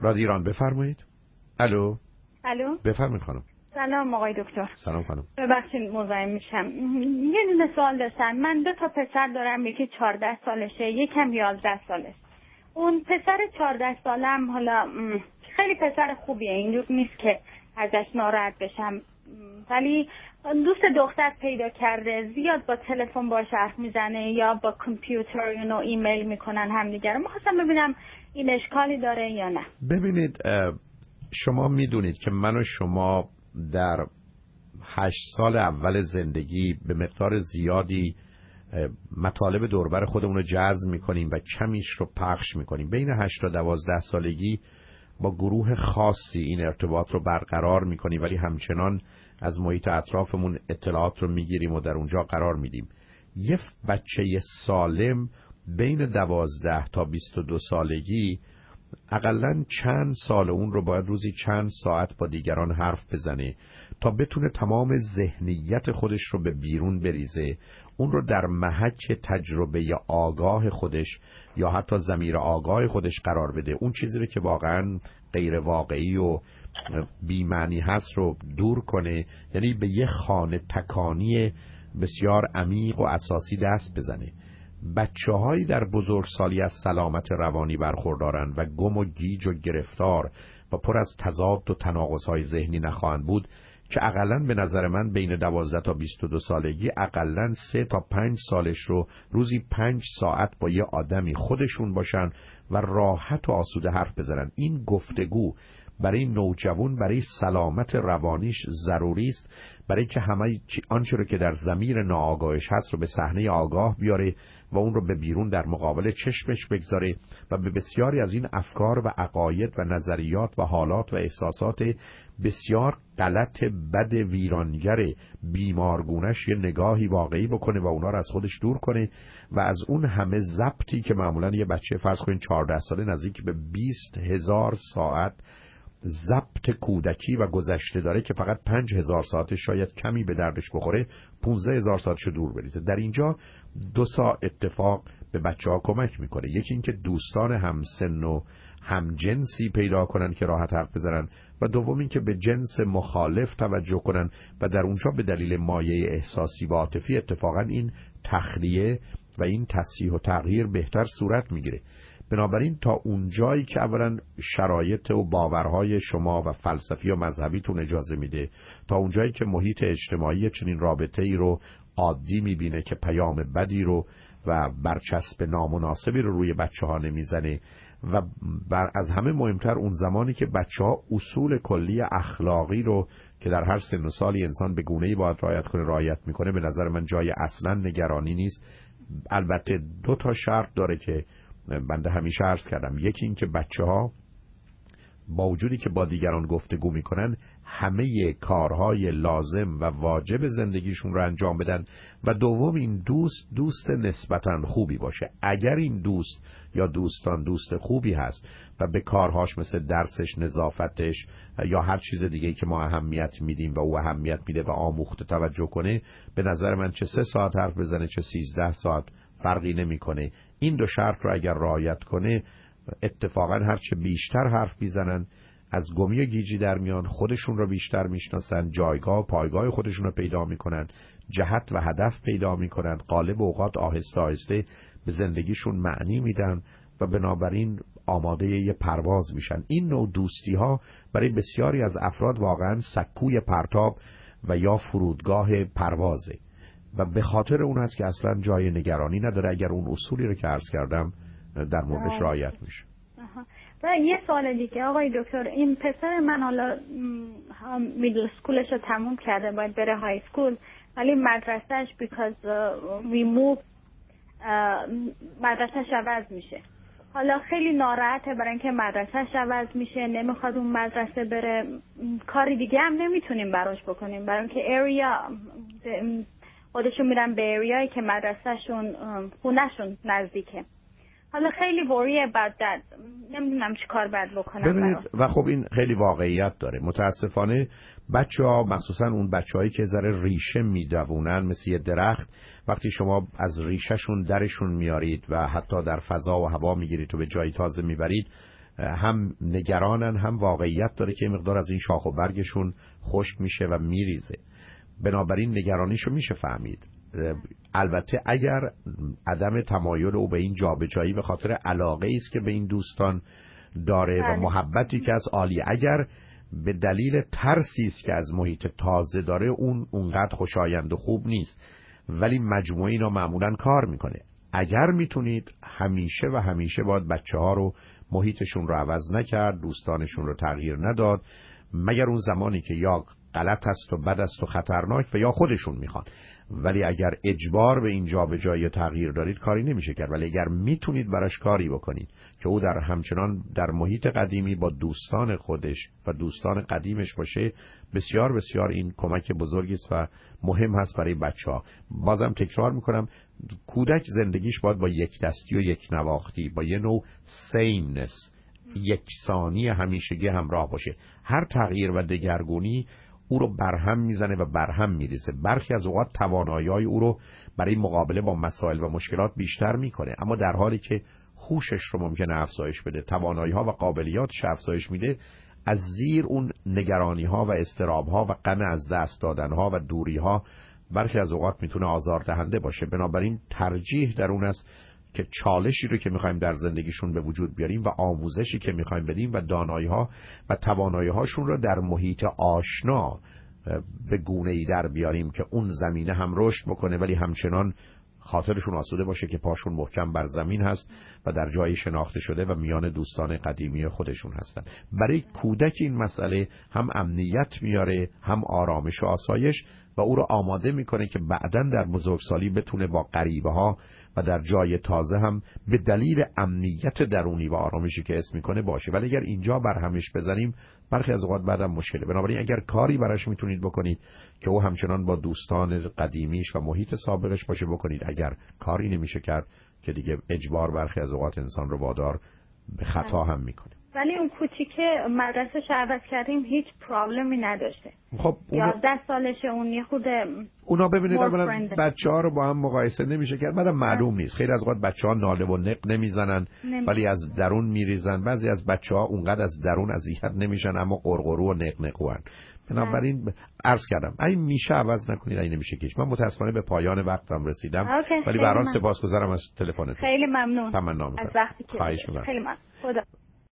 رادیو ایران بفرمایید. الو. الو. بفرمایید خانم. سلام آقای دکتر. سلام خانم. ببخشید مزاحم میشم. یه دونه سوال داشتم. من 2 تا پسر دارم، یکی 14 سالشه، یکم 11 سالشه. اون پسر 14 سالم حالا خیلی پسر خوبیه، اینجور نیست که ازش ناراحت بشم، ولی دوست دختر پیدا کرده، زیاد با تلفن باهاش حرف میزنه یا با کامپیوتر ایمیل میکنن همدیگه رو. می‌خواستم ببینم این اشکالی داره یا نه. ببینید شما میدونید که من و شما در 8 سال اول زندگی به مقدار زیادی مطالب دوربر خودمون رو جذب میکنیم و کمیش رو پخش میکنیم. بین 8 تا 12 سالگی با گروه خاصی این ارتباط رو برقرار میکنیم، ولی همچنان از محیط اطرافمون اطلاعات رو میگیریم و در اونجا قرار میدیم. یه بچه سالم بین 12 تا 22 سالگی اقلن چند سال اون رو باید روزی چند ساعت با دیگران حرف بزنه تا بتونه تمام ذهنیت خودش رو به بیرون بریزه، اون رو در محک تجربه آگاه خودش یا حتی ضمیر آگاه خودش قرار بده، اون چیزی رو که واقعا غیر واقعی و بی‌معنی هست رو دور کنه، یعنی به یه خانه تکانی بسیار عمیق و اساسی دست بزنه. بچه‌هایی در بزرگسالی از سلامت روانی برخوردارن و گم و گیج و گرفتار و پر از تضاد و تناقض‌های ذهنی نخواهند بود که اقلن به نظر من بین 12 تا 22 سالگی اقلن 3 تا 5 سالش رو روزی 5 ساعت با یه آدمی خودشون باشن و راحت و آسوده حرف بزنن. این گفتگو برای نوجوان، برای سلامت روانیش ضروری است، برای که همه آنچه رو که در ضمیر ناآگاهش هست رو به صحنه آگاه بیاره و اون رو به بیرون در مقابل چشمش بگذاره و به بسیاری از این افکار و عقاید و نظریات و حالات و احساسات بسیار غلط، بد، ویرانگر، بیمارگونش یه نگاهی واقعی بکنه و اونا رو از خودش دور کنه و از اون همه ضبطی که معمولا یه بچه فرض کنین 14 ساله نزدیک به 20,000 ساعت ضبط کودکی و گذشته داره که فقط 5,000 ساعتش شاید کمی به دردش بخوره، 15,000 ساعتشو دور بریزه. در اینجا 2 اتفاق به بچه‌ها کمک میکنه. یکی اینکه دوستان همسن و همجنسی پیدا کنن که راحت حرف بزنن و دوم اینکه به جنس مخالف توجه کنن و در اونجا به دلیل مایه احساسی و عاطفی اتفاقا این تخلیه و این تصحیح و تغییر بهتر صورت میگیره. بنابراین تا اونجایی که اولا شرایط و باورهای شما و فلسفی و مذهبیتون اجازه میده، تا اونجایی که محیط اجتماعی چنین رابطه‌ای رو عادی میبینه که پیام بدی رو و برچسب نامناسبی رو روی بچه‌ها نمیزنه و از همه مهمتر اون زمانی که بچه‌ها اصول کلی اخلاقی رو که در هر سن و سالی انسان به گونه‌ای باید رعایت کنه رعایت میکنه، به نظر من جای اصلا نگرانی نیست. البته 2 تا شرط داره که بنده همیشه عرض کردم. یکی این که بچه‌ها با وجودی که با دیگران گفتگو میکنن همه کارهای لازم و واجب زندگیشون رو انجام بدن و دوم این دوست نسبتاً خوبی باشه. اگر این دوست یا دوستان دوست خوبی هست و به کارهاش مثل درسش، نظافتش یا هر چیز دیگه که ما اهمیت میدیم و او اهمیت میده و آموخته توجه کنه، به نظر من چه 3 ساعت حرف بزنه چه 13 ساعت فرقی نمیکنه. این 2 شرط رو اگر رعایت کنه اتفاقا هرچه بیشتر حرف بیزنن از گمی و گیجی در میان، خودشون رو بیشتر میشناسن، جایگاه و پایگاه خودشون رو پیدا میکنن، جهت و هدف پیدا میکنن، غالب اوقات آهسته آهسته به زندگیشون معنی میدن و بنابراین آماده یه پرواز میشن. این نوع دوستی ها برای بسیاری از افراد واقعا سکوی پرتاب و یا فرودگاه پروازه و به خاطر اون هست که اصلا جای نگرانی نداره اگر اون اصولی رو که عرض کردم در موردش رعایت میشه. و یه سوال دیگه آقای دکتر، این پسر من حالا میدل اسکولش رو تموم کرده، باید بره های اسکول، ولی مدرسهش because we move مدرسهش عوض میشه. حالا خیلی ناراحته برای اینکه مدرسهش عوض میشه، نمیخواد اون مدرسه بره. کاری دیگه هم نمیتونیم براش بکنیم برای اینکه اریا خودشون میرن به اریایی که مدرسهشون خونهشون نزدیکه. حالا خیلی worry about that. نمیدونم چی کار باید بکنم. ببینید و خب این خیلی واقعیت داره. متاسفانه بچه‌ها، مخصوصا اون بچه‌هایی که ذره ریشه میدوونن مثل یه درخت، وقتی شما از ریشهشون درشون میارید و حتی در فضا و هوا میگیرید و به جایی تازه میبرید، هم نگرانن، هم واقعیت داره که مقدار از این شاخ و برگشون خشک میشه و میریزه. بنابراین نگرانیشو میشه فهمید. البته اگر عدم تمایل او به این جابجایی به خاطر علاقه است که به این دوستان داره و محبتی که از عالی، اگر به دلیل ترسی است که از محیط تازه داره، اونقدر خوشایند و خوب نیست، ولی مجموعه اینا معمولا کار میکنه. اگر میتونید همیشه و همیشه باید بچه‌ها رو محیطشون رو عوض نکرد، دوستانشون رو تغییر نداد، مگر اون زمانی که یا غلط است و بد است و خطرناک و یا خودشون میخوان. ولی اگر اجبار به این جابجایی تغییر دارید کاری نمیشه کرد. ولی اگر میتونید براش کاری بکنید که او در همچنان در محیط قدیمی با دوستان خودش و دوستان قدیمش باشه، بسیار بسیار این کمک بزرگی است و مهم هست برای بچه‌ها. بازم تکرار میکنم، کودک زندگیش باید با یک دستی و یک نواختی، با یه نوع سیمنس، یکسانی همیشگی همراه باشه. هر تغییر و دگرگونی او رو برهم میزنه و برهم میریزه. برخی از اوقات توانایی‌های او رو برای مقابله با مسائل و مشکلات بیشتر میکنه، اما در حالی که هوشش رو ممکنه افزایش بده، توانایی‌ها و قابلیاتش افزایش میده، از زیر اون نگرانی‌ها و اضطراب‌ها و غم از دست دادن‌ها و دوری‌ها برخی از اوقات میتونه آزاردهنده باشه. بنابراین ترجیح در اون است که چالشی رو که میخوایم در زندگیشون به وجود بیاریم و آموزشی که میخوایم بدیم و دانایی‌ها و توانایی‌هاشون رو در محیط آشنا به گونه‌ای در بیاریم که اون زمینه هم رشد بکنه، ولی همچنان خاطرشون آسوده باشه که پاشون محکم بر زمین هست و در جایی شناخته شده و میان دوستان قدیمی خودشون هستن. برای کودک این مسئله هم امنیت میاره، هم آرامش و آسایش، و او رو آماده میکنه که بعداً در بزرگسالی بتونه با غریبه‌ها و در جای تازه هم به دلیل امنیت درونی و آرامشی که حس میکنه باشه. ولی اگر اینجا برهمش بزنیم برخی از اوقات بعدم مشکله. بنابراین اگر کاری براش میتونید بکنید که او همچنان با دوستان قدیمیش و محیط سابقش باشه بکنید. اگر کاری نمیشه کرد که دیگه اجبار برخی از اوقات انسان رو وادار به خطا هم میکنه. ولی اون کوچیکه مدرسه‌ش عوض کردیم هیچ پرابلمی نداشته. خب 11 سالشه، اون یه خود اونا ببینید اولا بچه‌ها رو با هم مقایسه نمیشه کرد. بعدم معلوم نیست، خیلی از اوقات بچه‌ها ناله و نق نمیزنن ولی از درون میریزن. بعضی از بچه‌ها اونقدر از درون اذیت نمیشن اما قرقرو و نق نقوان. بنابراین عرض کردم این میشه عوض نکنید، این نمیشه کیش. من متاسفانه به پایان وقتم رسیدم، ولی به هر حال سپاسگزارم از تلفنتون. خیلی ممنون از وقتی که خواهش خیلی ممنون. خدا